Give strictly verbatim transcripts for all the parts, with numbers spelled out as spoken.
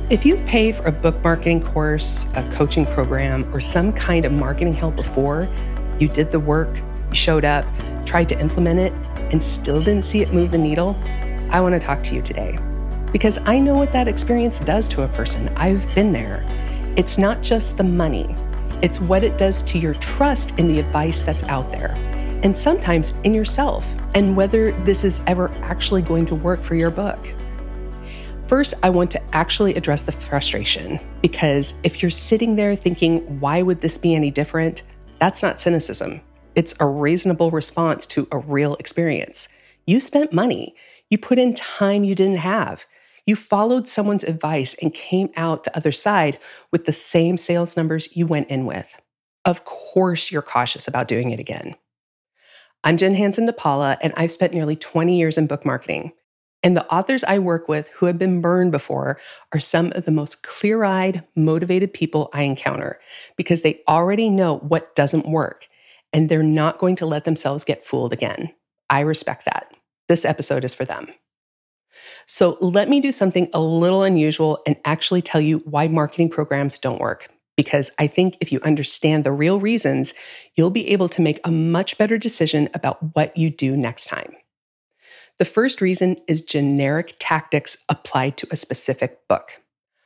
If you've paid for a book marketing course, a coaching program, or some kind of marketing help before, you did the work, you showed up, tried to implement it, and still didn't see it move the needle, I want to talk to you today. Because I know what that experience does to a person. I've been there. It's not just the money. It's what it does to your trust in the advice that's out there. And sometimes in yourself, and whether this is ever actually going to work for your book. First, I want to actually address the frustration, because if you're sitting there thinking, why would this be any different? That's not cynicism. It's a reasonable response to a real experience. You spent money. You put in time you didn't have. You followed someone's advice and came out the other side with the same sales numbers you went in with. Of course, you're cautious about doing it again. I'm Jen Hansen DePaula, and I've spent nearly twenty years in book marketing. And the authors I work with who have been burned before are some of the most clear-eyed, motivated people I encounter because they already know what doesn't work, and they're not going to let themselves get fooled again. I respect that. This episode is for them. So let me do something a little unusual and actually tell you why marketing programs don't work, because I think if you understand the real reasons, you'll be able to make a much better decision about what you do next time. The first reason is generic tactics applied to a specific book.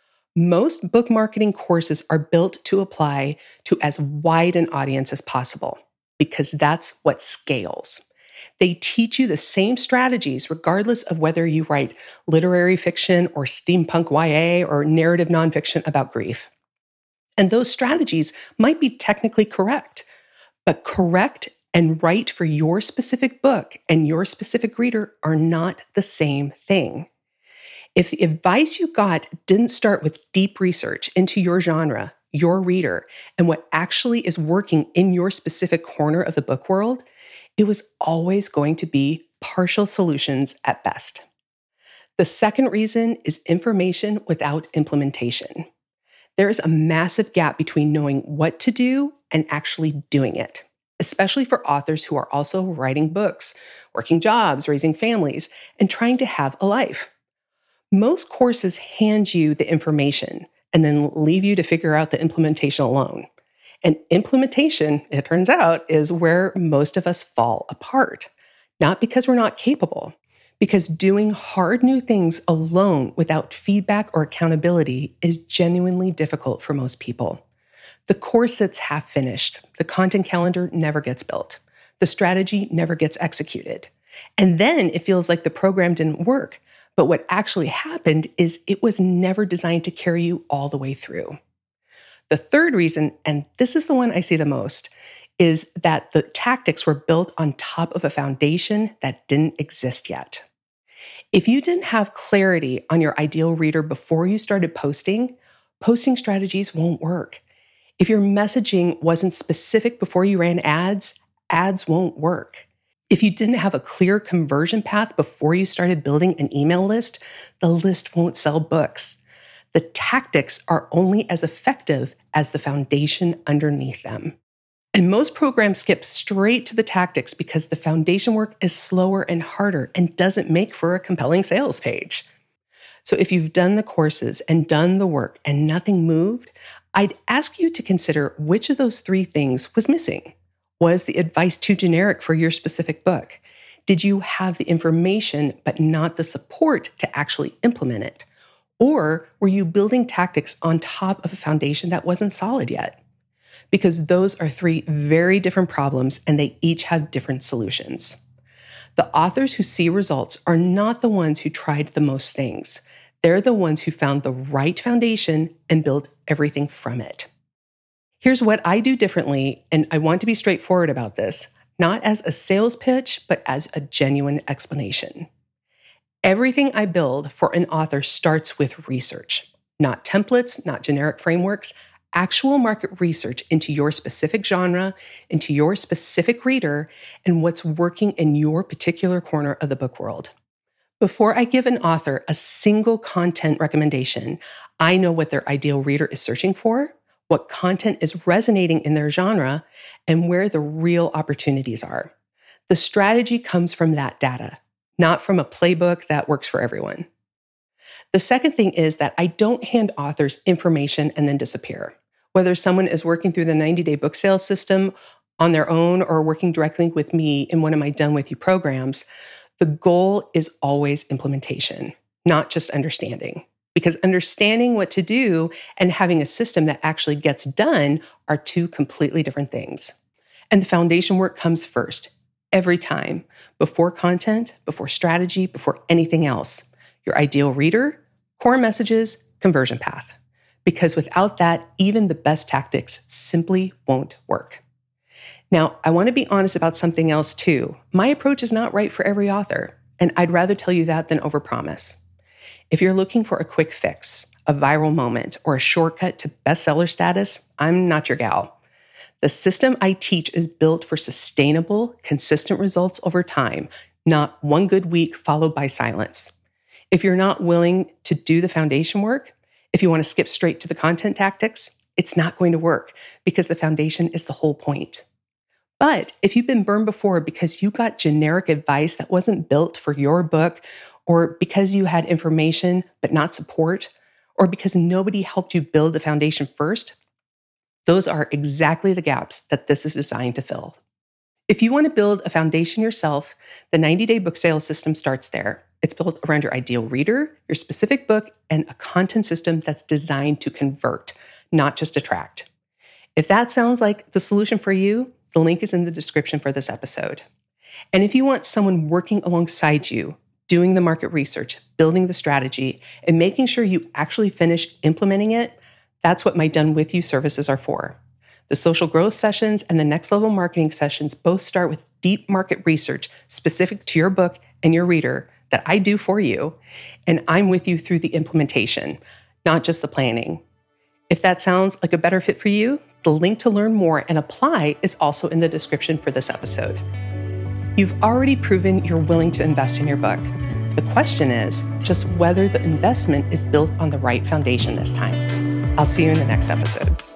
Most book marketing courses are built to apply to as wide an audience as possible, because that's what scales. They teach you the same strategies regardless of whether you write literary fiction or steampunk Y A or narrative nonfiction about grief. And those strategies might be technically correct, but correct and right for your specific book and your specific reader are not the same thing. If the advice you got didn't start with deep research into your genre, your reader, and what actually is working in your specific corner of the book world, it was always going to be partial solutions at best. The second reason is information without implementation. There is a massive gap between knowing what to do and actually doing it, especially for authors who are also writing books, working jobs, raising families, and trying to have a life. Most courses hand you the information and then leave you to figure out the implementation alone. And implementation, it turns out, is where most of us fall apart. Not because we're not capable, because doing hard new things alone without feedback or accountability is genuinely difficult for most people. The course sits half finished. The content calendar never gets built. The strategy never gets executed. And then it feels like the program didn't work. But what actually happened is it was never designed to carry you all the way through. The third reason, and this is the one I see the most, is that the tactics were built on top of a foundation that didn't exist yet. If you didn't have clarity on your ideal reader before you started posting, posting strategies won't work. If your messaging wasn't specific before you ran ads, ads won't work. If you didn't have a clear conversion path before you started building an email list, the list won't sell books. The tactics are only as effective as the foundation underneath them. And most programs skip straight to the tactics because the foundation work is slower and harder and doesn't make for a compelling sales page. So if you've done the courses and done the work and nothing moved, I'd ask you to consider which of those three things was missing. Was the advice too generic for your specific book? Did you have the information but not the support to actually implement it? Or were you building tactics on top of a foundation that wasn't solid yet? Because those are three very different problems and they each have different solutions. The authors who see results are not the ones who tried the most things. They're the ones who found the right foundation and built everything from it. Here's what I do differently, and I want to be straightforward about this, not as a sales pitch, but as a genuine explanation. Everything I build for an author starts with research, not templates, not generic frameworks, actual market research into your specific genre, into your specific reader, and what's working in your particular corner of the book world. Before I give an author a single content recommendation, I know what their ideal reader is searching for, what content is resonating in their genre, and where the real opportunities are. The strategy comes from that data, not from a playbook that works for everyone. The second thing is that I don't hand authors information and then disappear. Whether someone is working through the ninety-day book sales system on their own or working directly with me in one of my Done With You programs, the goal is always implementation, not just understanding. Because understanding what to do and having a system that actually gets done are two completely different things. And the foundation work comes first, every time, before content, before strategy, before anything else. Your ideal reader, core messages, conversion path. Because without that, even the best tactics simply won't work. Now, I want to be honest about something else too. My approach is not right for every author, and I'd rather tell you that than overpromise. If you're looking for a quick fix, a viral moment, or a shortcut to bestseller status, I'm not your gal. The system I teach is built for sustainable, consistent results over time, not one good week followed by silence. If you're not willing to do the foundation work, if you want to skip straight to the content tactics, it's not going to work because the foundation is the whole point. But if you've been burned before because you got generic advice that wasn't built for your book, or because you had information but not support, or because nobody helped you build the foundation first, those are exactly the gaps that this is designed to fill. If you want to build a foundation yourself, the ninety-day book sales system starts there. It's built around your ideal reader, your specific book, and a content system that's designed to convert, not just attract. If that sounds like the solution for you, the link is in the description for this episode. And if you want someone working alongside you, doing the market research, building the strategy, and making sure you actually finish implementing it, that's what my Done With You services are for. The social growth sessions and the next level marketing sessions both start with deep market research specific to your book and your reader that I do for you, and I'm with you through the implementation, not just the planning. If that sounds like a better fit for you, the link to learn more and apply is also in the description for this episode. You've already proven you're willing to invest in your book. The question is just whether the investment is built on the right foundation this time. I'll see you in the next episode.